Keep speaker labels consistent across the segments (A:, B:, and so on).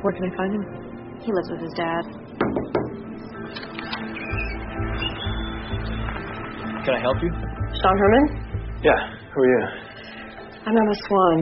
A: Where can I find him?
B: He lives with his dad.
C: Can I help you?
A: Sean Herman?
C: Yeah, who are you?
A: I'm Emma Swan.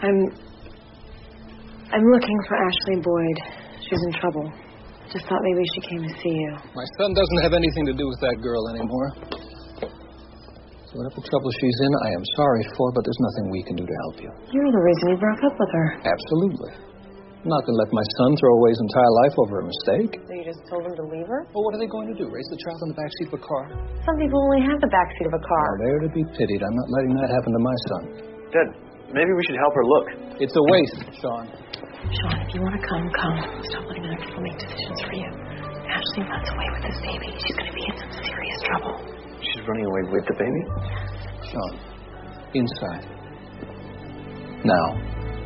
A: I'm looking for Ashley Boyd. She's in trouble. Just thought maybe she came to see you.
D: My son doesn't have anything to do with that girl anymore. So whatever trouble she's in, I am sorry for, but there's nothing we can do to help you.
A: You're the reason you broke up with her.
D: Absolutely. I'm not going to let my son throw away his entire life over a mistake.
A: So you just told him to leave her?
D: Well, what are they going to do? Raise the child in the backseat of a car?
A: Some people only have the backseat of a car.
D: Oh, they're to be pitied. I'm not letting that happen to my son.
C: Dad, maybe we should help her look.
D: It's a waste, Sean.
A: Sean, if you want to come. Stop letting other people make decisions for you. Ashley runs away with this baby. She's going to be in some serious trouble.
C: She's running away with the baby?
D: Sean, inside. Now.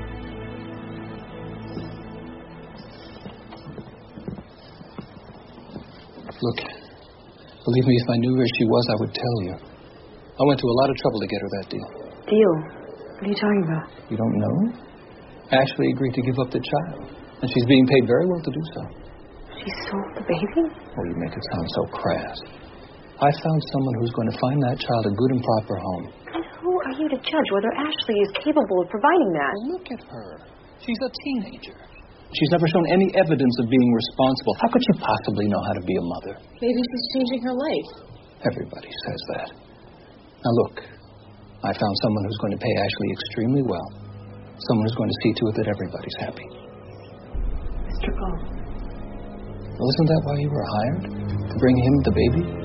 D: Look, believe me, if I knew where she was, I would tell you. I went to a lot of trouble to get her that deal.
A: Deal? What are you talking about?
D: You don't know? Ashley agreed to give up the child, and she's being paid very well to do so.
A: She sold the baby?
D: Oh, you make it sound so crass. I found someone who's going to find that child a good and proper home.
A: And who are you to judge whether Ashley is capable of providing that?
D: Well, look at her. She's a teenager. She's never shown any evidence of being responsible. How could she possibly know how to be a mother?
A: Maybe she's changing her life.
D: Everybody says that. Now look, I found someone who's going to pay Ashley extremely well. Someone who's going to see to it that everybody's happy.
A: Mr. Cole.
D: Well, isn't that why you were hired? To bring him the baby?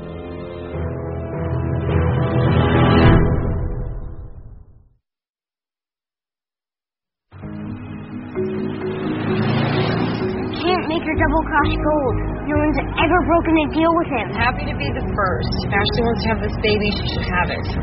B: Make her double-cross Gold. No one's ever broken a deal with him.
A: Happy to be the first. If Ashley wants to have this baby, she should have it.